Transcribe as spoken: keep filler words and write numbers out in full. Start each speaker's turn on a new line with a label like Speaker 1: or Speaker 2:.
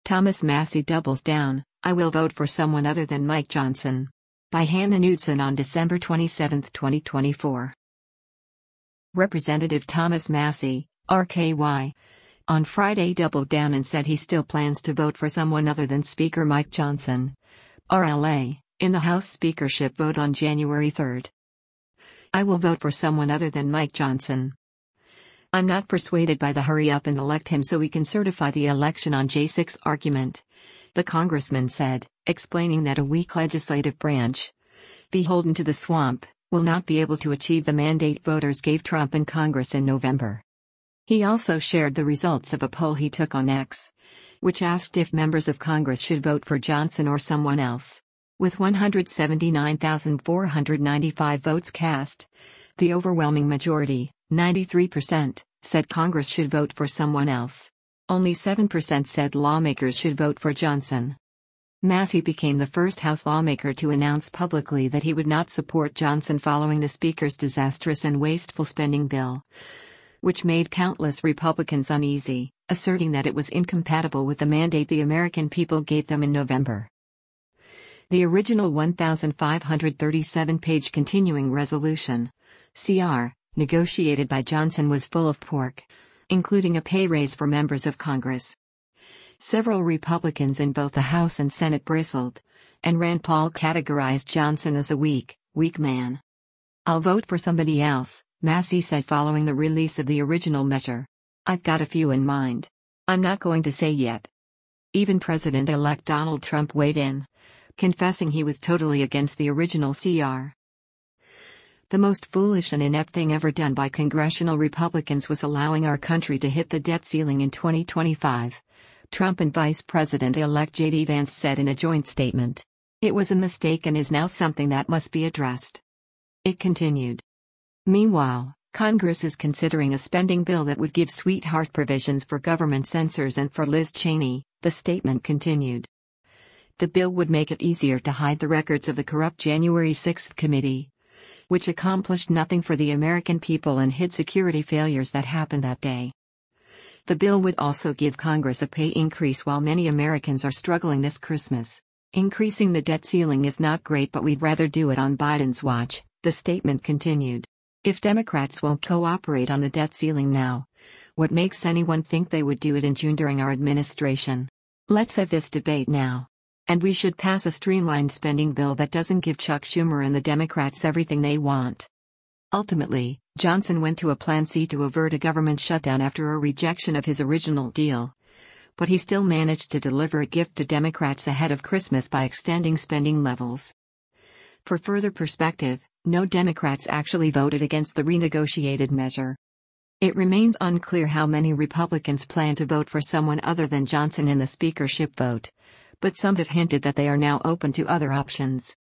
Speaker 1: Thomas Massie doubles down, "I will vote for someone other than Mike Johnson." By Hannah Knudsen on December twenty-seventh, twenty twenty-four. Representative Thomas Massie, R K Y, on Friday doubled down and said he still plans to vote for someone other than Speaker Mike Johnson, R L A, in the House speakership vote on January third. "I will vote for someone other than Mike Johnson. I'm not persuaded by the hurry up and elect him so we can certify the election on J six argument," the congressman said, explaining that a weak legislative branch, beholden to the swamp, will not be able to achieve the mandate voters gave Trump in Congress in November. He also shared the results of a poll he took on X, which asked if members of Congress should vote for Johnson or someone else. With one hundred seventy-nine thousand four hundred ninety-five votes cast, the overwhelming majority, ninety-three percent, said Congress should vote for someone else. Only seven percent said lawmakers should vote for Johnson. Massie became the first House lawmaker to announce publicly that he would not support Johnson following the Speaker's disastrous and wasteful spending bill, which made countless Republicans uneasy, asserting that it was incompatible with the mandate the American people gave them in November. The original one thousand five hundred thirty-seven page continuing resolution, C R, negotiated by Johnson was full of pork, including a pay raise for members of Congress. Several Republicans in both the House and Senate bristled, and Rand Paul categorized Johnson as a weak, weak man. "I'll vote for somebody else," Massie said following the release of the original measure. "I've got a few in mind. I'm not going to say yet." Even President-elect Donald Trump weighed in, confessing he was totally against the original C R. "The most foolish and inept thing ever done by congressional Republicans was allowing our country to hit the debt ceiling in twenty twenty-five, Trump and Vice President-elect J D Vance said in a joint statement. "It was a mistake and is now something that must be addressed." It continued. Meanwhile, Congress is considering a spending bill that would give sweetheart provisions for government censors and for Liz Cheney, the statement continued. The bill would make it easier to hide the records of the corrupt January sixth committee, which accomplished nothing for the American people and hid security failures that happened that day. The bill would also give Congress a pay increase while many Americans are struggling this Christmas. "Increasing the debt ceiling is not great, but we'd rather do it on Biden's watch," the statement continued. "If Democrats won't cooperate on the debt ceiling now, what makes anyone think they would do it in June during our administration? Let's have this debate now. And we should pass a streamlined spending bill that doesn't give Chuck Schumer and the Democrats everything they want." Ultimately, Johnson went to a Plan C to avert a government shutdown after a rejection of his original deal. But he still managed to deliver a gift to Democrats ahead of Christmas by extending spending levels. For further perspective, no Democrats actually voted against the renegotiated measure. It remains unclear how many Republicans plan to vote for someone other than Johnson in the speakership vote, but some have hinted that they are now open to other options.